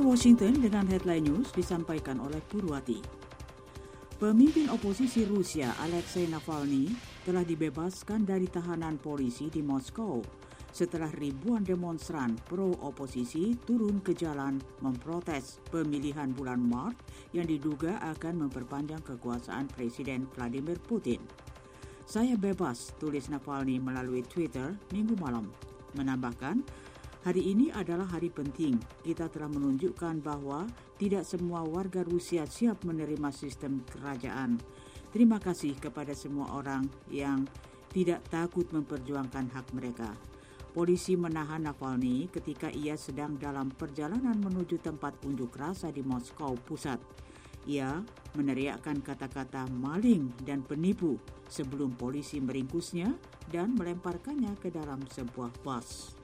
Washington dengan headline news disampaikan oleh Purwati. Pemimpin oposisi Rusia Alexei Navalny telah dibebaskan dari tahanan polisi di Moskow setelah ribuan demonstran pro-oposisi turun ke jalan memprotes pemilihan bulan Maret yang diduga akan memperpanjang kekuasaan Presiden Vladimir Putin. "Saya bebas," tulis Navalny melalui Twitter Minggu malam. Menambahkan, "Hari ini adalah hari penting. Kita telah menunjukkan bahwa tidak semua warga Rusia siap menerima sistem kerajaan. Terima kasih kepada semua orang yang tidak takut memperjuangkan hak mereka." Polisi menahan Navalny ketika ia sedang dalam perjalanan menuju tempat unjuk rasa di Moskow pusat. Ia meneriakkan kata-kata maling dan penipu sebelum polisi meringkusnya dan melemparkannya ke dalam sebuah bus.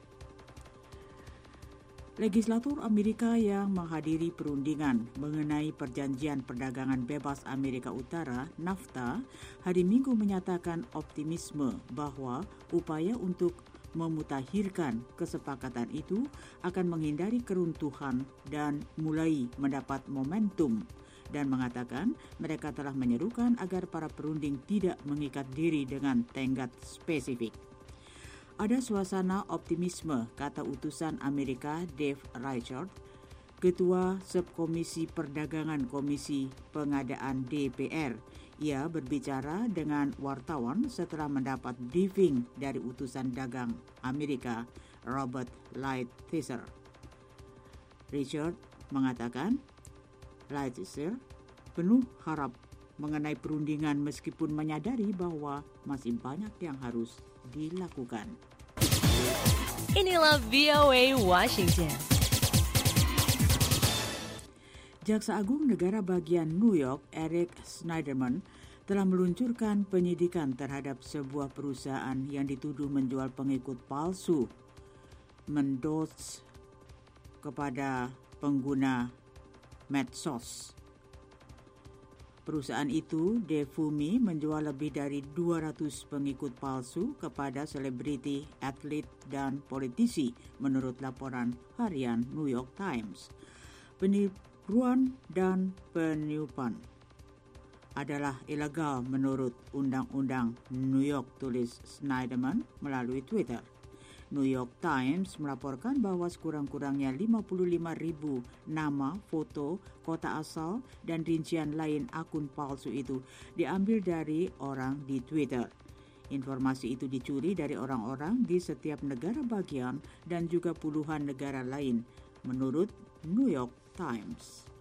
Legislatur Amerika yang menghadiri perundingan mengenai perjanjian perdagangan bebas Amerika Utara, NAFTA, hari Minggu menyatakan optimisme bahwa upaya untuk memutakhirkan kesepakatan itu akan menghindari keruntuhan dan mulai mendapat momentum, dan mengatakan mereka telah menyerukan agar para perunding tidak mengikat diri dengan tenggat spesifik. "Ada suasana optimisme," kata utusan Amerika Dave Reichert, Ketua Subkomisi Perdagangan Komisi Pengadaan DPR. Ia berbicara dengan wartawan setelah mendapat briefing dari utusan dagang Amerika Robert Lighthizer. Richard mengatakan Lighthizer penuh harap mengenai perundingan meskipun menyadari bahwa masih banyak yang harus dilakukan. Inilah VOA Washington. Jaksa Agung Negara Bagian New York, Eric Schneiderman, telah meluncurkan penyidikan terhadap sebuah perusahaan yang dituduh menjual pengikut palsu, mendos kepada pengguna medsos. Perusahaan itu, Defumi, menjual lebih dari 200 pengikut palsu kepada selebriti, atlet, dan politisi, menurut laporan harian New York Times. Penipuan dan penipuan adalah ilegal menurut Undang-Undang New York, tulis Schneiderman melalui Twitter. New York Times melaporkan bahwa sekurang-kurangnya 55.000 nama, foto, kota asal, dan rincian lain akun palsu itu diambil dari orang di Twitter. Informasi itu dicuri dari orang-orang di setiap negara bagian dan juga puluhan negara lain, menurut New York Times.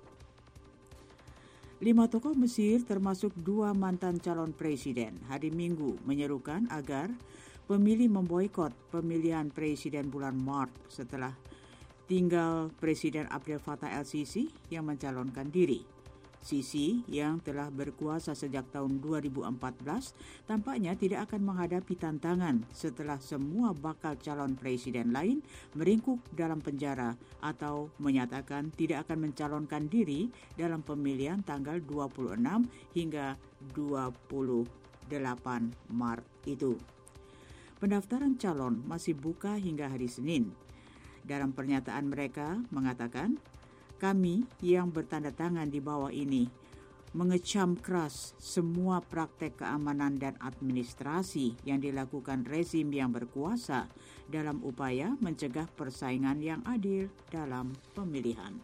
5 tokoh Mesir termasuk 2 mantan calon presiden hari Minggu menyerukan agar pemilih memboikot pemilihan presiden bulan Maret setelah tinggal Presiden Abdel Fattah el-Sisi yang mencalonkan diri. Sisi yang telah berkuasa sejak tahun 2014 tampaknya tidak akan menghadapi tantangan setelah semua bakal calon presiden lain meringkuk dalam penjara atau menyatakan tidak akan mencalonkan diri dalam pemilihan tanggal 26 hingga 28 Maret itu. Pendaftaran calon masih buka hingga hari Senin. Dalam pernyataan mereka mengatakan, "Kami yang bertanda tangan di bawah ini mengecam keras semua praktek keamanan dan administrasi yang dilakukan rezim yang berkuasa dalam upaya mencegah persaingan yang adil dalam pemilihan."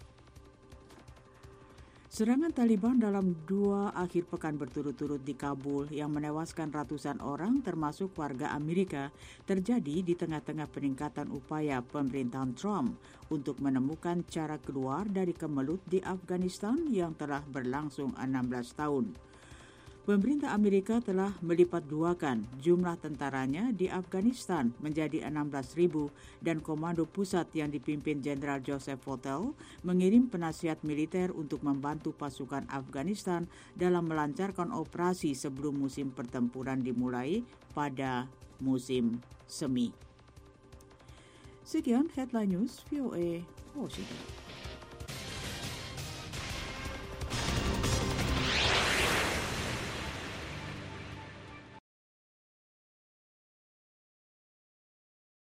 Serangan Taliban dalam 2 akhir pekan berturut-turut di Kabul yang menewaskan ratusan orang termasuk warga Amerika terjadi di tengah-tengah peningkatan upaya pemerintahan Trump untuk menemukan cara keluar dari kemelut di Afghanistan yang telah berlangsung 16 tahun. Pemerintah Amerika telah melipat duakan jumlah tentaranya di Afghanistan menjadi 16.000 dan Komando Pusat yang dipimpin Jenderal Joseph Votel mengirim penasihat militer untuk membantu pasukan Afghanistan dalam melancarkan operasi sebelum musim pertempuran dimulai pada musim semi. Sekian Headline News VOA Washington.